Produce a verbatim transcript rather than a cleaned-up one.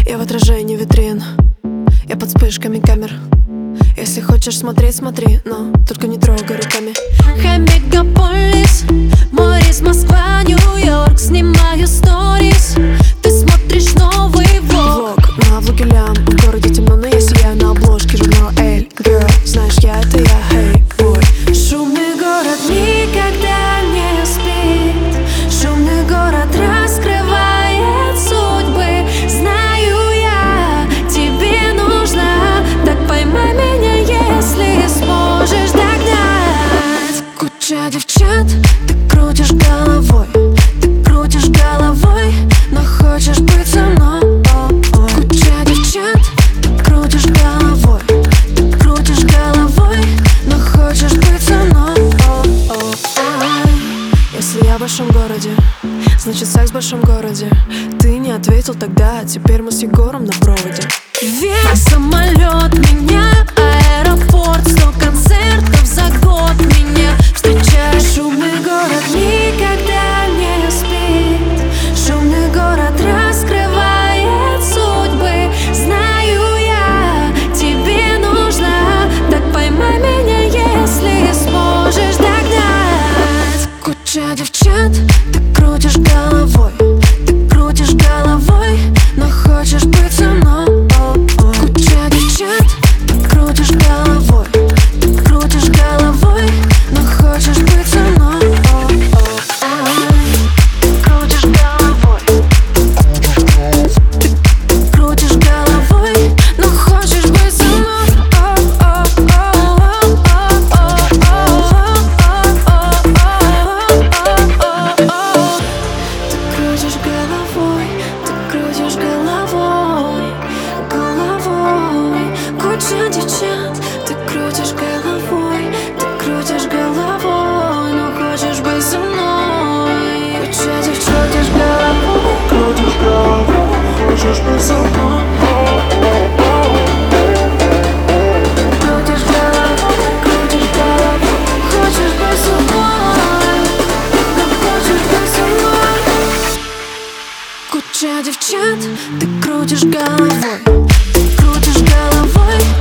Я в отражении витрин, я под вспышками камер. Если хочешь смотреть, смотри, но только не трогай руками. Хай мегаполис, мой рейс Москва, Нью-Йорк. Снимаю сторис, ты смотришь новый влог. Влог, на влоге лям. В городе темно, но я сияю на обложке журнала Эль. Girl, знаешь, я это я, hey, boy. Шумный город никогда не спит. Шумный город раскрывает судьбы. Знаю я, тебе нужно. Так поймай меня, если сможешь догнать. Куча девчат, ты крутишь головой, ты крутишь головой, но хочешь быть со мной. О-о. Куча девчат, ты крутишь головой, ты крутишь головой, но хочешь быть со мной. О-о. Если я в большом городе, значит секс в большом городе. Ты не ответил тогда, теперь мы с Егором на проводе. Вверх самолет меня, аэропорт, сто концертов за год меня встречает. Шумный город Никогда не спит. Шумный город раскрывает судьбы. Знаю я, тебе нужно. Так поймай меня, если сможешь догнать. Куча девчат, ты крутишь головой, ты крутишь головой, но хочешь быть со мной. О-о. Куча девчат, ты крутишь головой, ты крутишь головой, но хочешь быть со мной. О-о. Ты крутишь головой, ты крутишь головой, но хочешь быть со мной. Крутишь головой, ты крутишь головой, головой. Куча девчат, ты крутишь головой, ты крутишь головой, но хочешь быть со мной. Куча девчат, крутишь головой, крутишь головой, хочешь быть со мной. Крутишь головой, крутишь головой, хочешь быть со мной, но хочешь быть со мной. Куча девчат, ты крутишь головой, ты крутишь головой,